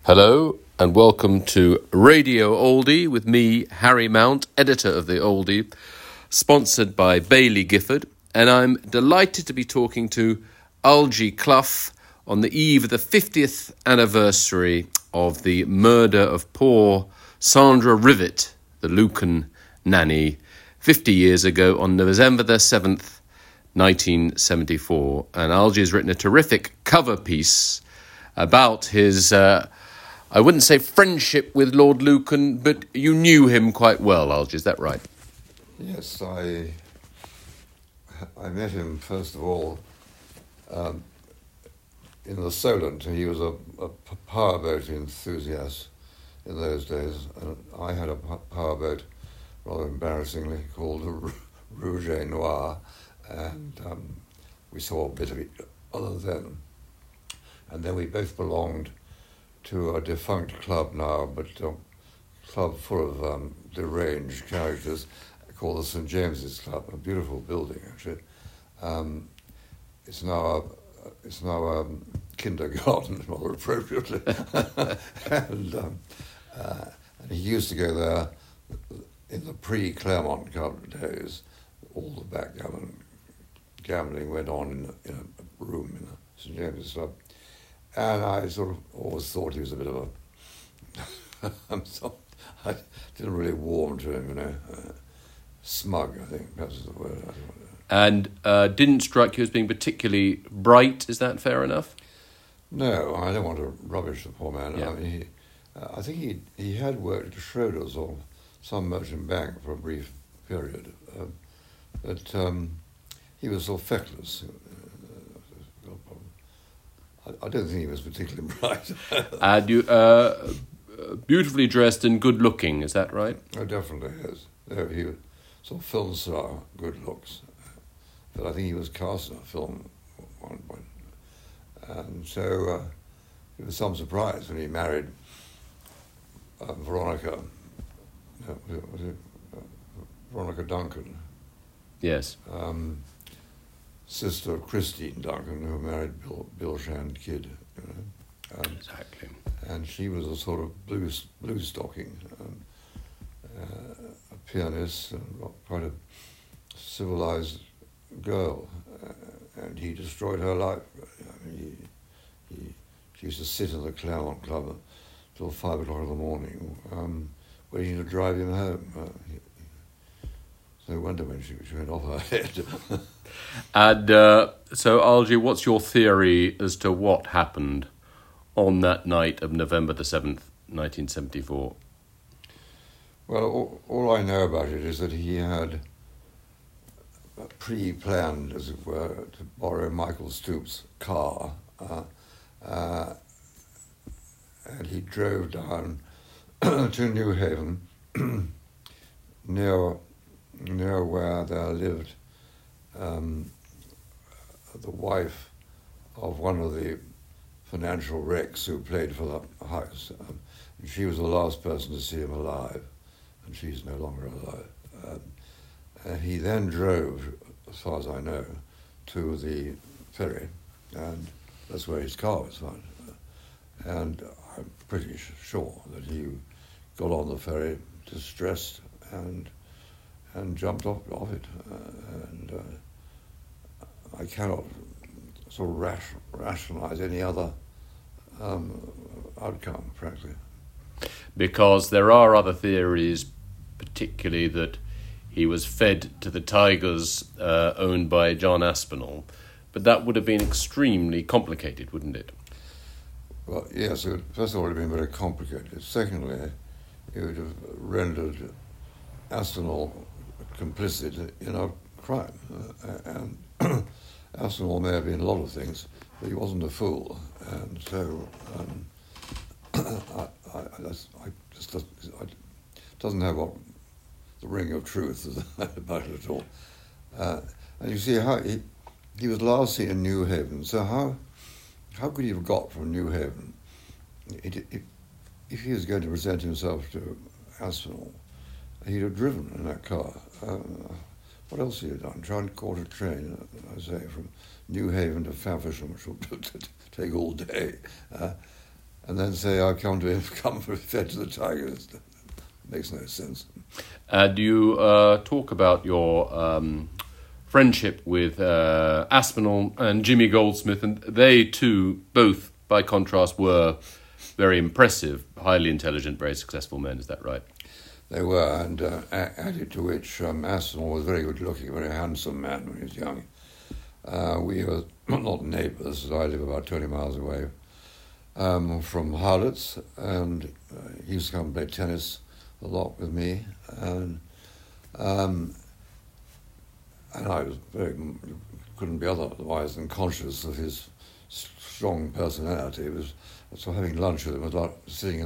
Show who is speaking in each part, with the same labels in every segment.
Speaker 1: Hello and welcome to Radio Oldie with me, Harry Mount, editor of the Oldie, sponsored by Baillie Gifford, and I'm delighted to be talking to Algie Clough on the eve of the 50th anniversary of the murder of poor Sandra Rivet, the Lucan nanny, 50 years ago on November the 7th, 1974. And Algie has written a terrific cover piece about his... I wouldn't say friendship with Lord Lucan, but you knew him quite well, Algie, is that right?
Speaker 2: Yes, I met him, first of all, in the Solent. He was a powerboat enthusiast in those days, and I had a powerboat, rather embarrassingly, called the Rouge et Noir, and we saw a bit of each other then. And then we both belonged to a defunct club now, but a club full of deranged characters called the St. James's Club, a beautiful building actually. It's now a kindergarten, rather appropriately. and he used to go there in the pre-Claremont Club days. All the backgammon gambling went on in a room in the St. James's Club. And I sort of always thought he was a bit of I didn't really warm to him, smug, I think, perhaps is the word.
Speaker 1: And didn't strike you as being particularly bright, is that fair enough?
Speaker 2: No, I don't want to rubbish the poor man.
Speaker 1: Yeah.
Speaker 2: I mean, I think he had worked at Schroders or some merchant bank for a brief period, but he was so feckless. I don't think he was particularly bright.
Speaker 1: And you beautifully dressed and good looking, is that right?
Speaker 2: Oh, definitely, yes. No, he was sort of film star, good looks. But I think he was cast in a film at one point. And so it was some surprise when he married Veronica Duncan.
Speaker 1: Yes.
Speaker 2: Sister of Christine Duncan, who married Bill Shand Kidd.
Speaker 1: Exactly.
Speaker 2: And she was a sort of blues stocking, a pianist, and quite a civilized girl. And he destroyed her life. I mean, she used to sit in the Claremont Club till 5 o'clock in the morning, waiting to drive him home. No wonder when she went off her head.
Speaker 1: And so, Algie, what's your theory as to what happened on that night of November the 7th, 1974?
Speaker 2: Well, all I know about it is that he had pre-planned, as it were, to borrow Michael Stoops' car, and he drove down to New Haven, near where there lived the wife of one of the financial wrecks who played for the house. And she was the last person to see him alive, and she's no longer alive. And he then drove, as far as I know, to the ferry, and that's where his car was found. And I'm pretty sure that he got on the ferry distressed and jumped off it, and I cannot sort of rationalise any other outcome, frankly.
Speaker 1: Because there are other theories, particularly that he was fed to the tigers owned by John Aspinall, but that would have been extremely complicated, wouldn't it?
Speaker 2: Well, yes, first of all, it would have been very complicated. Secondly, it would have rendered Aspinall complicit in a crime. And Aspinall may have been a lot of things, but he wasn't a fool. And so it doesn't have the ring of truth about it at all. And you see how he was last seen in New Haven. So how could he have got from New Haven? If he was going to present himself to Aspinall, he'd have driven in that car. What else had he done? Tried to caught a train, I say, from New Haven to Faversham, which would take all day. and then say I come for fed to the tigers. Makes no sense.
Speaker 1: Do you talk about your friendship with Aspinall and Jimmy Goldsmith, and they too, both by contrast, were very impressive, highly intelligent, very successful men. Is that right?
Speaker 2: They were, and added to which Aspinall was very good looking, a very handsome man when he was young. We were not neighbours, I live about 20 miles away from Harlots, and he used to come and play tennis a lot with me, and I was couldn't be otherwise than conscious of his strong personality. It was so having lunch with him was like sitting in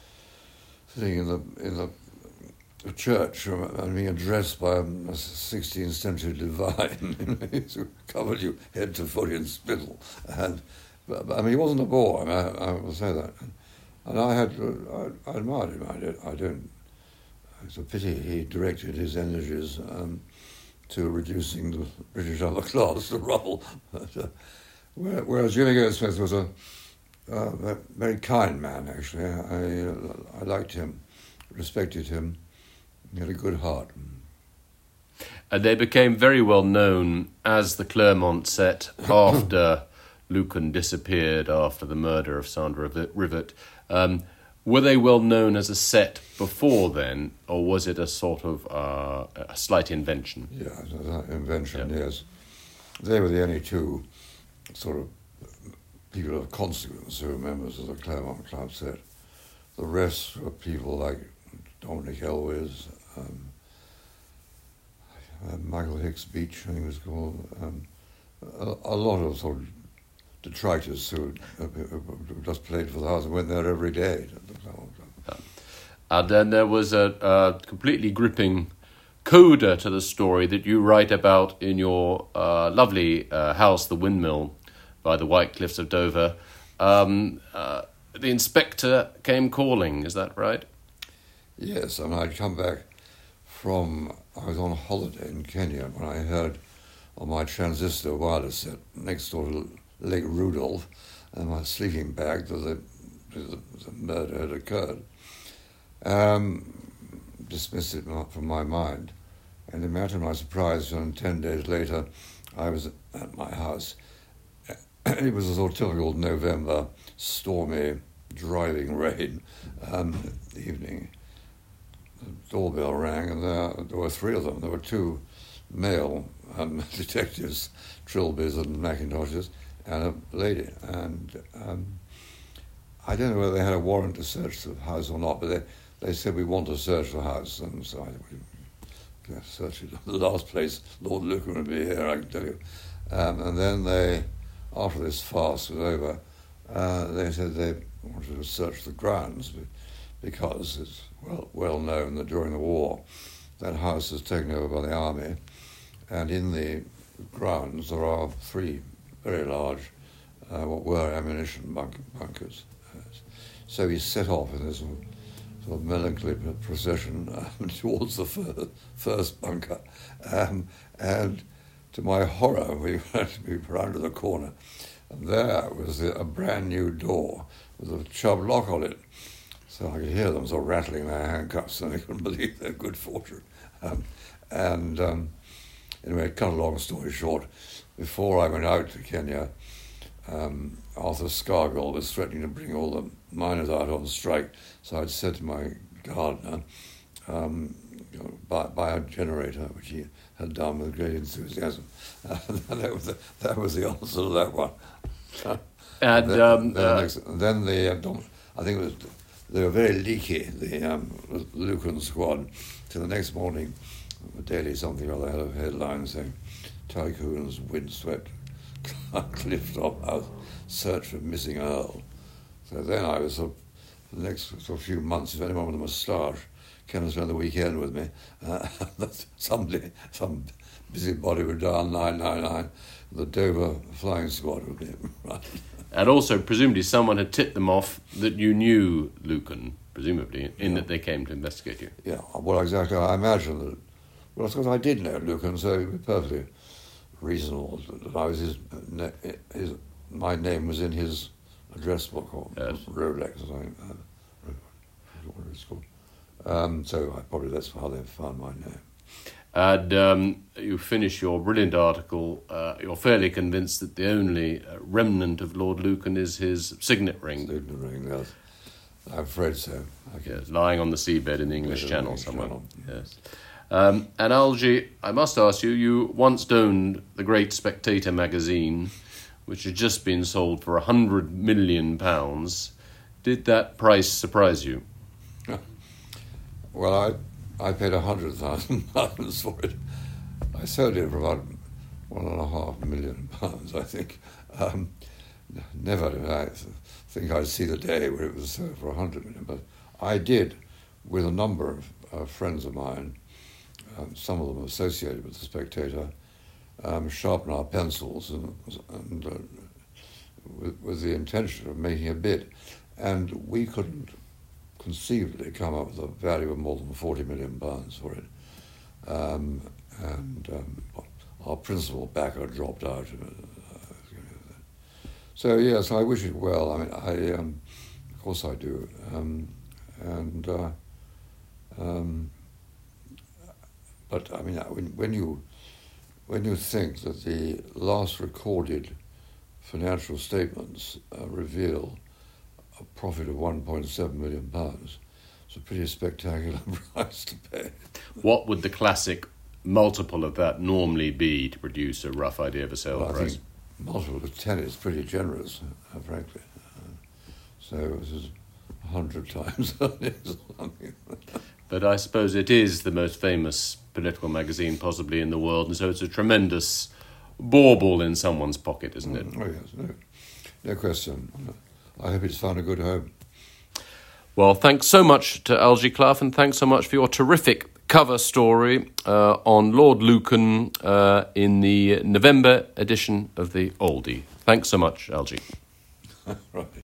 Speaker 2: the church and being addressed by a 16th century divine who covered you head to foot in spittle. But I mean, he wasn't a bore. I will say that. And I admired him. It's a pity he directed his energies to reducing the British upper class to rubble. Whereas Jimmy Goldsmith was a very kind man, actually. I liked him, respected him. He had a good heart.
Speaker 1: And they became very well known as the Claremont set after Lucan disappeared after the murder of Sandra Rivet. Were they well known as a set before then, or was it a sort of a slight invention?
Speaker 2: Yeah, it was an invention, yes. They were the only two sort of people of consequence who were members of the Claremont Club set. The rest were people like Dominic Elwes, Michael Hicks Beach, I think it was called, a lot of sort of detritus who just played for the house and went there every day.
Speaker 1: And then there was a completely gripping coda to the story that you write about in your lovely house, the Windmill, by the White Cliffs of Dover. The inspector came calling, is that right?
Speaker 2: Yes, and I'd come back I was on holiday in Kenya when I heard on my transistor wireless set next door to Lake Rudolph and my sleeping bag that the murder had occurred. Dismissed it from my mind. And imagine my surprise when 10 days later I was at my house. It was a sort of typical November, stormy, driving rain evening. The doorbell rang, and there were three of them. There were two male detectives, Trilbys and Macintoshes, and a lady. And I don't know whether they had a warrant to search the house or not, but they said, we want to search the house. And so I searched it. The last place Lord Lucan would be here, I can tell you. And then they, after this farce was over, they said they wanted to search the grounds because it's well known that during the war that house was taken over by the army, and in the grounds there are three very large what were ammunition bunkers. So he set off in this sort of melancholy procession towards the first bunker, and to my horror we round to the corner, and there was a brand new door with a Chubb lock on it. So I could hear them sort of rattling their handcuffs, and I couldn't believe their good fortune. Anyway, cut a long story short, before I went out to Kenya, Arthur Scargill was threatening to bring all the miners out on strike. So I'd said to my gardener, buy a generator, which he had done with great enthusiasm. That was the answer to that one. And I think it was. They were very leaky, the Lucan squad. So the next morning, the Daily something or other had a headline saying, "Tycoons windswept cliff top house, search for missing Earl." So then I was for the next few months, if anyone with a moustache came and spend the weekend with me, some busybody would dial 999, the Dover flying squad would be right.
Speaker 1: And also, presumably, someone had tipped them off that you knew Lucan, presumably, that they came to investigate you.
Speaker 2: Yeah, well, exactly. I imagine that. Well, of course, I did know Lucan, so it was perfectly reasonable that I was my name was in his address book, or
Speaker 1: Yes.
Speaker 2: Rolex, or something. What it's called. So that's how they found my name.
Speaker 1: And you finish your brilliant article. You're fairly convinced that the only remnant of Lord Lucan is his signet ring.
Speaker 2: Signet ring, yes. I'm afraid so.
Speaker 1: Yes, lying on the seabed in the English Channel
Speaker 2: English
Speaker 1: somewhere.
Speaker 2: Channel.
Speaker 1: Yes. And Algy, I must ask you, you once owned the great Spectator magazine, which had just been sold for £100 million. Did that price surprise you?
Speaker 2: Well, I paid £100,000 for it. I sold it for about £1.5 million, I think. Never did I think I'd see the day where it was sold for £100 million, but I did, with a number of friends of mine, some of them associated with the Spectator, sharpen our pencils and with the intention of making a bid, and we couldn't conceivably come up with a value of more than £40 million for it, our principal backer dropped out. So yes, I wish it well. I mean, of course I do, but I mean, when you think that the last recorded financial statements reveal a profit of £1.7 million, it's a pretty spectacular price to pay.
Speaker 1: What would the classic multiple of that normally be to produce a rough idea of a sale price?
Speaker 2: I think multiple of 10 is pretty generous, frankly. So this is 100 times earnings or something.
Speaker 1: But I suppose it is the most famous political magazine possibly in the world, and so it's a tremendous bauble in someone's pocket, isn't it?
Speaker 2: Oh yes, no question. I hope it's found a good home.
Speaker 1: Well, thanks so much to Algy Clough, and thanks so much for your terrific cover story on Lord Lucan in the November edition of the Oldie. Thanks so much, Algy.
Speaker 2: Right.